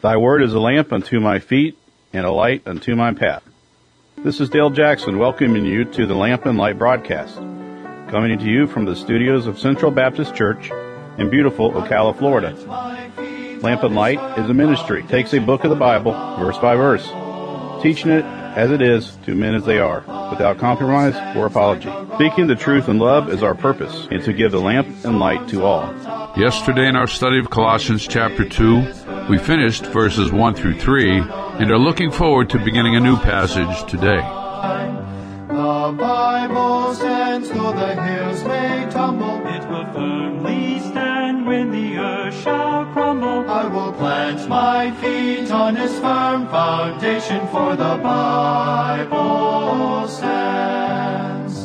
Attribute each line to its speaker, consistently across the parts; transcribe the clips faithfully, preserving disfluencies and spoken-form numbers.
Speaker 1: Thy word is a lamp unto my feet and a light unto my path. This is Dale Jackson welcoming you to the Lamp and Light broadcast, coming to you from the studios of Central Baptist Church in beautiful Ocala, Florida. Lamp and Light is a ministry. It takes a book of the Bible, verse by verse, teaching it as it is to men as they are, without compromise or apology. Speaking the truth in love is our purpose, and to give the lamp and light to all.
Speaker 2: Yesterday in our study of Colossians chapter two, we finished verses one through three and are looking forward to beginning a new passage today.
Speaker 3: The Bible stands though the hills may tumble.
Speaker 4: It will firmly stand when the earth shall crumble.
Speaker 3: I will plant my feet on its firm foundation, for the Bible stands.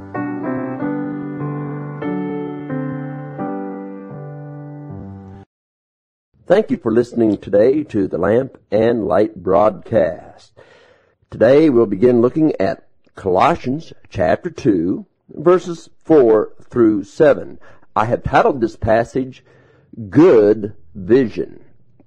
Speaker 5: Thank you for listening today to the Lamp and Light broadcast. Today we'll begin looking at Colossians chapter two, verses four through seven. I have titled this passage, Good Vision.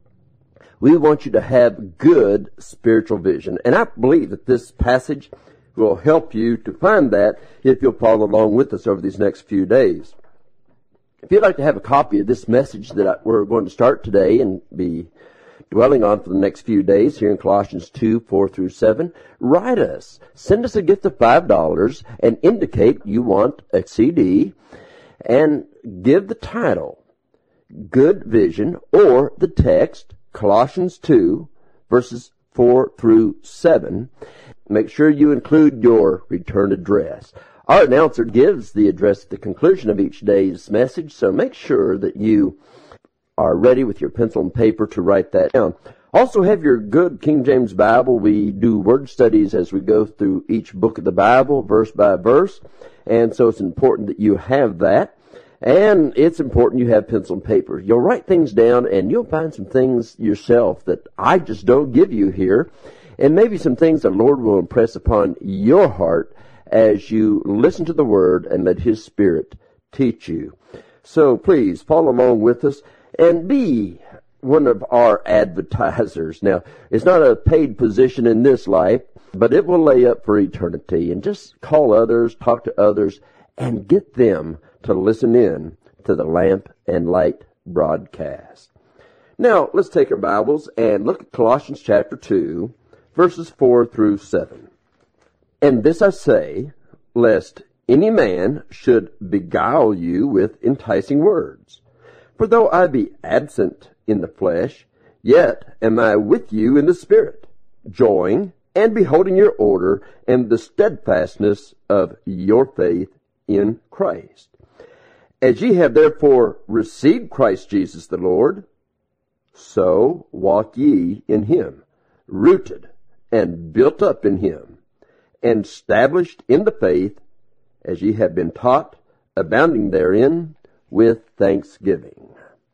Speaker 5: We want you to have good spiritual vision. And I believe that this passage will help you to find that if you'll follow along with us over these next few days. If you'd like to have a copy of this message that we're going to start today and be dwelling on for the next few days here in Colossians two, four through seven, write us. Send us a gift of five dollars and indicate you want a C D and give the title, Good Vision, or the text, Colossians two, verses four through seven. Make sure you include your return address. Our announcer gives the address at the conclusion of each day's message, so make sure that you are ready with your pencil and paper to write that down. Also have your good King James Bible. We do word studies as we go through each book of the Bible, verse by verse, and so it's important that you have that. And it's important you have pencil and paper. You'll write things down and you'll find some things yourself that I just don't give you here, and maybe some things the Lord will impress upon your heart as you listen to the Word and let His Spirit teach you. So please follow along with us and be one of our advertisers. Now, it's not a paid position in this life, but it will lay up for eternity. And just call others, talk to others, and get them to listen in to the Lamp and Light broadcast. Now, let's take our Bibles and look at Colossians chapter two, verses four through seven. And this I say, lest any man should beguile you with enticing words. For though I be absent in the flesh, yet am I with you in the Spirit, joying and beholding your order and the steadfastness of your faith in Christ. As ye have therefore received Christ Jesus the Lord, so walk ye in him, rooted and built up in him, and established in the faith, as ye have been taught, abounding therein with thanksgiving.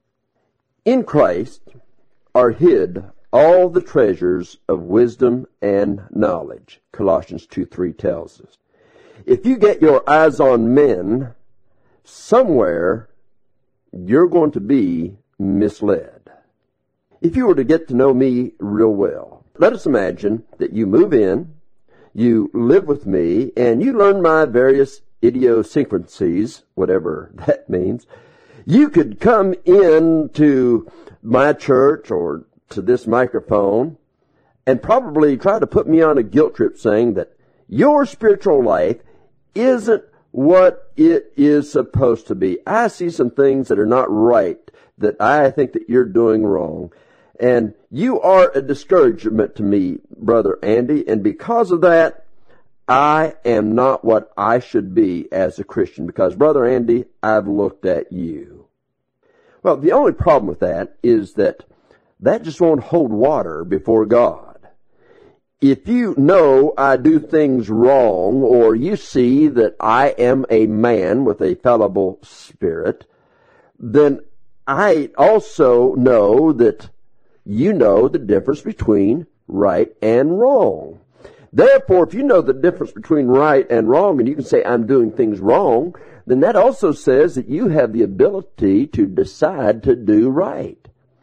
Speaker 5: In Christ are hid all the treasures of wisdom and knowledge, Colossians two three tells us. If you get your eyes on men, somewhere you're going to be misled. If you were to get to know me real well, let us imagine that you move in, you live with me, and you learn my various idiosyncrasies, whatever that means. You could come into my church or to this microphone and probably try to put me on a guilt trip saying that your spiritual life isn't what it is supposed to be. I see some things that are not right that I think that you're doing wrong. And you are a discouragement to me, Brother Andy, and because of that, I am not what I should be as a Christian, because, Brother Andy, I've looked at you. Well, the only problem with that is that that just won't hold water before God. If you know I do things wrong, or you see that I am a man with a fallible spirit, then I also know that you know the difference between right and wrong. Therefore, if you know the difference between right and wrong, and you can say, I'm doing things wrong, then that also says that you have the ability to decide to do right.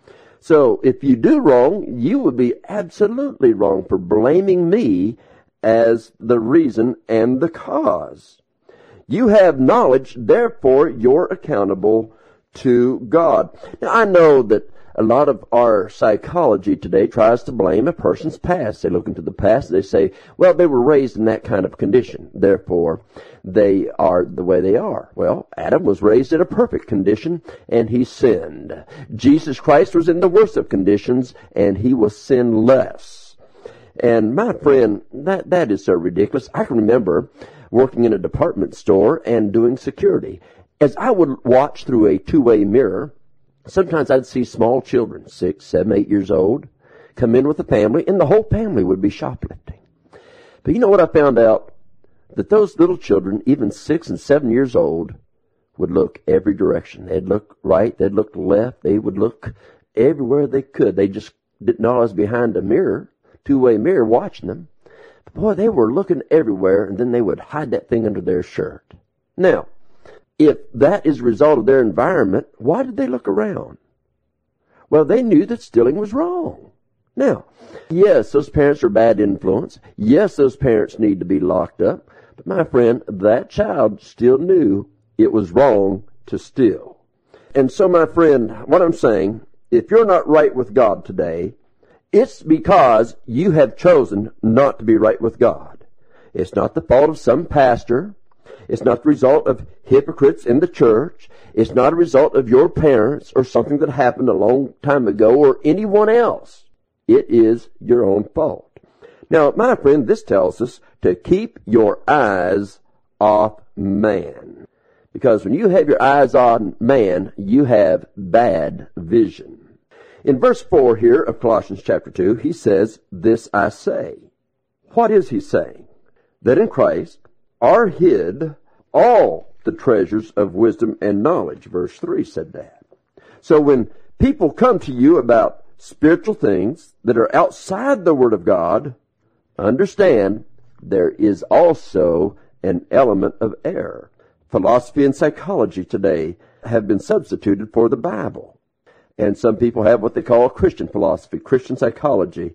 Speaker 5: So if you do wrong, you would be absolutely wrong for blaming me as the reason and the cause. You have knowledge, therefore you're accountable to God. Now, I know that a lot of our psychology today tries to blame a person's past. They look into the past, they say, well, they were raised in that kind of condition, therefore they are the way they are. Well, Adam was raised in a perfect condition, and he sinned. Jesus Christ was in the worst of conditions, and he was sinless. And my friend, that, that is so ridiculous. I can remember working in a department store and doing security. As I would watch through a two-way mirror, sometimes I'd see small children, six, seven, eight years old, come in with a family, and the whole family would be shoplifting. But you know what I found out? That those little children, even six and seven years old, would look every direction. They'd look right, they'd look left, they would look everywhere they could. They just didn't know I was behind a mirror, two-way mirror, watching them. But boy, they were looking everywhere, and then they would hide that thing under their shirt. Now, if that is a result of their environment, why did they look around? Well, they knew that stealing was wrong. Now, yes, those parents are bad influence. Yes, those parents need to be locked up. But my friend, that child still knew it was wrong to steal. And so, my friend, what I'm saying, if you're not right with God today, it's because you have chosen not to be right with God. It's not the fault of some pastor. It's not the result of hypocrites in the church. It's not a result of your parents or something that happened a long time ago or anyone else. It is your own fault. Now, my friend, this tells us to keep your eyes off man. Because when you have your eyes on man, you have bad vision. In verse four here of Colossians chapter two, he says, "This I say." What is he saying? That in Christ are hid all the treasures of wisdom and knowledge. Verse three said that. So when people come to you about spiritual things that are outside the Word of God, understand there is also an element of error. Philosophy and psychology today have been substituted for the Bible. And some people have what they call Christian philosophy, Christian psychology.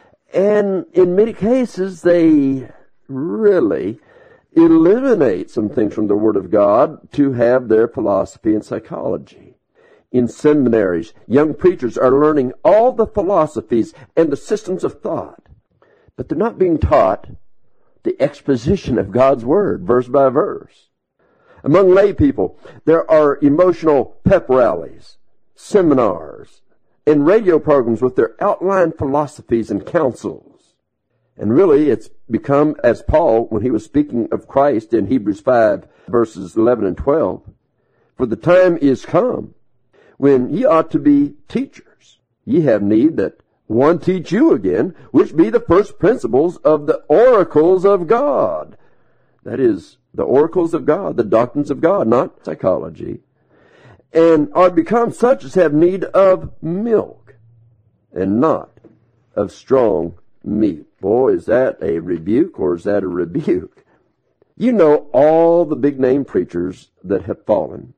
Speaker 5: And in many cases, they really eliminate some things from the Word of God to have their philosophy and psychology. In seminaries, young preachers are learning all the philosophies and the systems of thought, but they're not being taught the exposition of God's Word, verse by verse. Among lay people, there are emotional pep rallies, seminars, and radio programs with their outlined philosophies and counsels. And really, it's become, as Paul, when he was speaking of Christ in Hebrews five, verses eleven and twelve, "For the time is come, when ye ought to be teachers. Ye have need that one teach you again, which be the first principles of the oracles of God." That is, the oracles of God, the doctrines of God, not psychology. "And are become such as have need of milk, and not of strong meat." Boy, is that a rebuke or is that a rebuke? You know all the big name preachers that have fallen.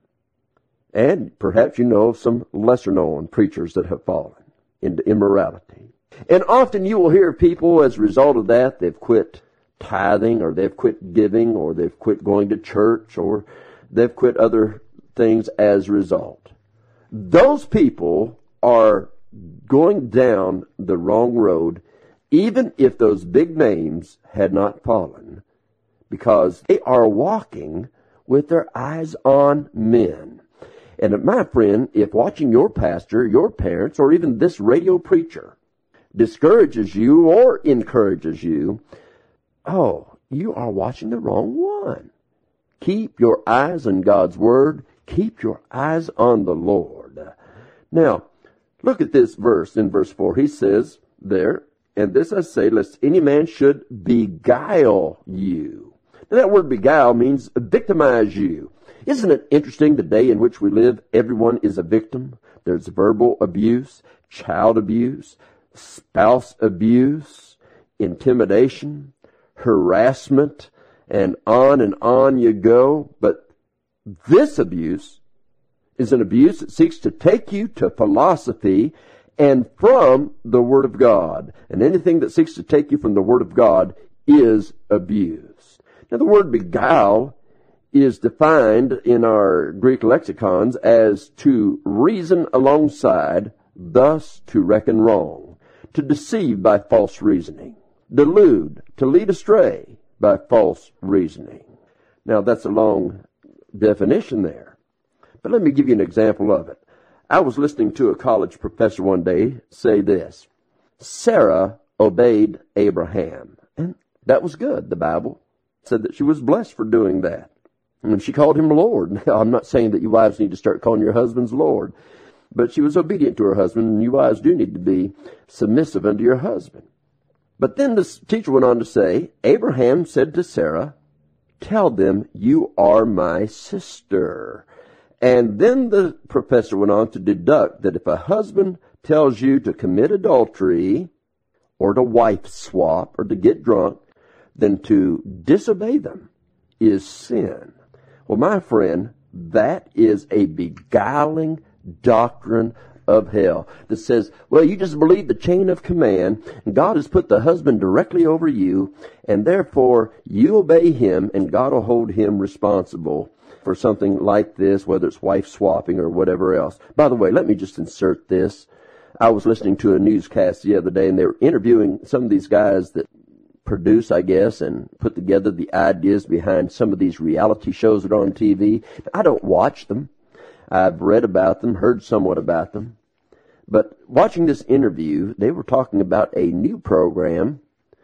Speaker 5: And perhaps you know of some lesser known preachers that have fallen into immorality. And often you will hear people, as a result of that, they've quit tithing, or they've quit giving, or they've quit going to church, or they've quit other things as a result. Those people are going down the wrong road, even if those big names had not fallen, because they are walking with their eyes on men. And my friend, if watching your pastor, your parents, or even this radio preacher discourages you or encourages you, oh, you are watching the wrong one. Keep your eyes on God's Word. Keep your eyes on the Lord. Now, look at this verse in verse four. He says there, "And this I say, lest any man should beguile you." Now, that word beguile means victimize you. Isn't it interesting the day in which we live, everyone is a victim? There's verbal abuse, child abuse, spouse abuse, intimidation, harassment, and on and on you go. But this abuse is an abuse that seeks to take you to philosophy and from the Word of God. And anything that seeks to take you from the Word of God is abuse. Now, the word beguile is defined in our Greek lexicons as to reason alongside, thus to reckon wrong, to deceive by false reasoning, delude, to lead astray by false reasoning. Now, that's a long definition there, but let me give you an example of it. I was listening to a college professor one day say this: Sarah obeyed Abraham, and that was good. The Bible said that she was blessed for doing that. And she called him Lord. Now, I'm not saying that you wives need to start calling your husbands Lord, but she was obedient to her husband, and you wives do need to be submissive unto your husband. But then the teacher went on to say, Abraham said to Sarah, tell them you are my sister. And then the professor went on to deduct that if a husband tells you to commit adultery or to wife swap or to get drunk, then to disobey them is sin. Well, my friend, that is a beguiling doctrine of hell that says, well, you just believe the chain of command, and God has put the husband directly over you, and therefore you obey him, and God will hold him responsible for something like this, whether it's wife swapping or whatever else. By the way, let me just insert this. I was listening to a newscast the other day, and they were interviewing some of these guys that produce, I guess, and put together the ideas behind some of these reality shows that are on T V. I don't watch them. I've read about them, heard somewhat about them. But watching this interview, they were talking about a new program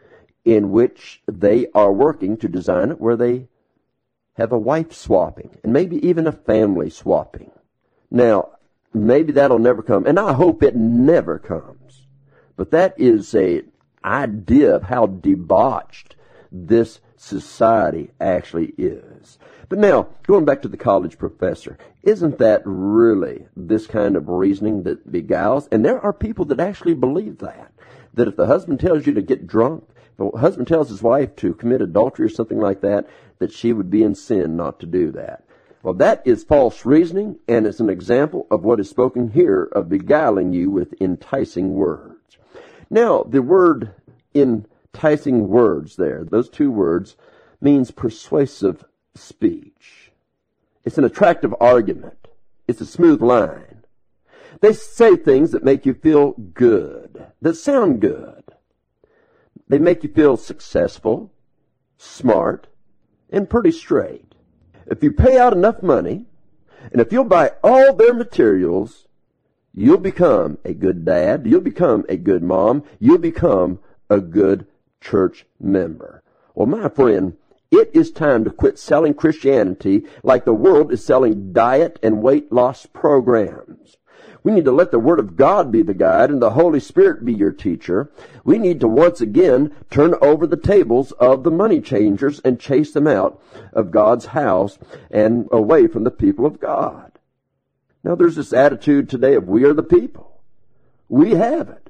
Speaker 5: in which they are working to design it where they have a wife swapping and maybe even a family swapping. Now, maybe that'll never come, and I hope it never comes. But that is a idea of how debauched this society actually is. But now, going back to the college professor, isn't that really this kind of reasoning that beguiles? And there are people that actually believe that, that if the husband tells you to get drunk, if the husband tells his wife to commit adultery or something like that, that she would be in sin not to do that. Well, that is false reasoning, and it's an example of what is spoken here of beguiling you with enticing words. Now, the word enticing words there, those two words, means persuasive speech. It's an attractive argument. It's a smooth line. They say things that make you feel good, that sound good. They make you feel successful, smart, and pretty straight. If you pay out enough money, and if you'll buy all their materials, you'll become a good dad, you'll become a good mom, you'll become a good church member. Well, my friend, it is time to quit selling Christianity like the world is selling diet and weight loss programs. We need to let the Word of God be the guide and the Holy Spirit be your teacher. We need to once again turn over the tables of the money changers and chase them out of God's house and away from the people of God. Now, there's this attitude today of we are the people. We have it.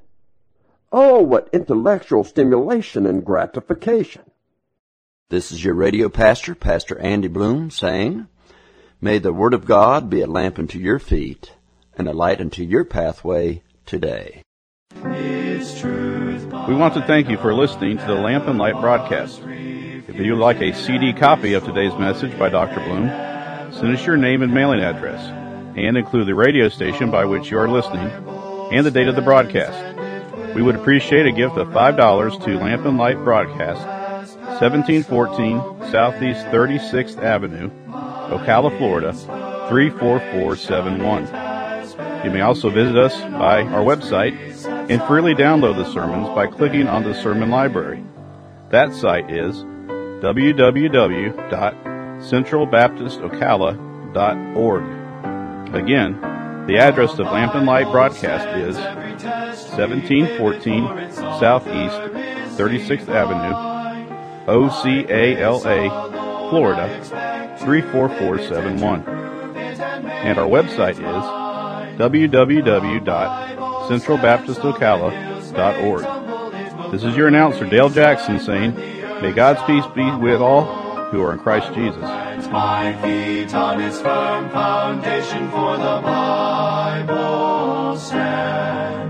Speaker 5: Oh, what intellectual stimulation and gratification. This is your radio pastor, Pastor Andy Bloom, saying, may the Word of God be a lamp unto your feet and a light unto your pathway today.
Speaker 3: Its truth.
Speaker 1: We want to thank you for listening to the Lamp and Light broadcast. If you'd like a C D copy of today's message by Doctor Bloom, send us your name and mailing address, and include the radio station by which you are listening and the date of the broadcast. We would appreciate a gift of five dollars to Lamp and Light Broadcast, seventeen fourteen Southeast thirty-sixth Avenue, Ocala, Florida, three four four seven one. You may also visit us by our website and freely download the sermons by clicking on the sermon library. That site is w w w dot central baptist ocala dot org. Again, the address of Lamp and Light Broadcast is seventeen fourteen Southeast thirty-sixth Avenue, O C A L A, Florida, three four four seven one. And our website is w w w dot central baptist ocala dot org. This is your announcer, Dale Jackson, saying, may God's peace be with all who are in Christ Jesus.
Speaker 3: My feet on His firm foundation, for the Bible stands.